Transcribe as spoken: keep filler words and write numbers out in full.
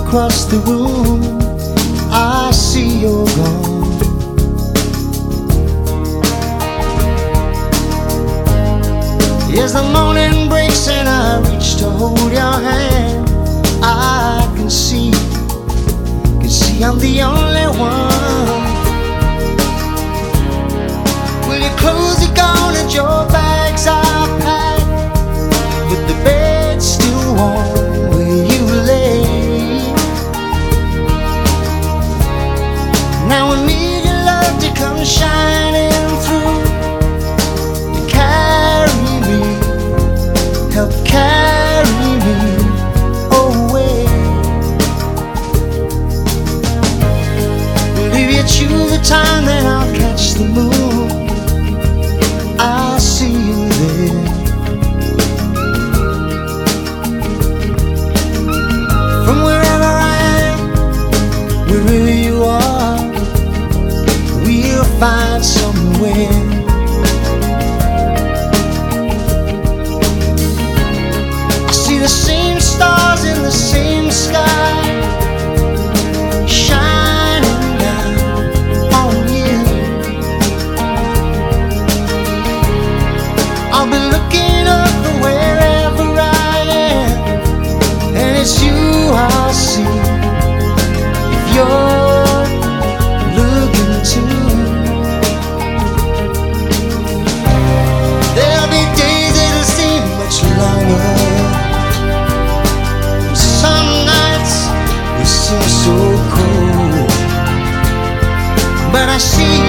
across the room, I see you're gone. As the morning breaks and I reach to hold your hand, I can see, can see I'm the only one. Well, your clothes are gone and your bags are packed, but the bed's still warm where you lay. Now I need your love to come shining through, to carry me, help carry me away. Well, if you choose the time, then I'll catch the moon, I'll see you there. From wherever I am, wherever you are, we'll find somewhere. I see the same stars in the same sky, shining down on you. I'll be looking up from wherever I am, and it's you I'll see if you're looking too. There'll be days that'll seem much longer, some nights will seem so cold, but I see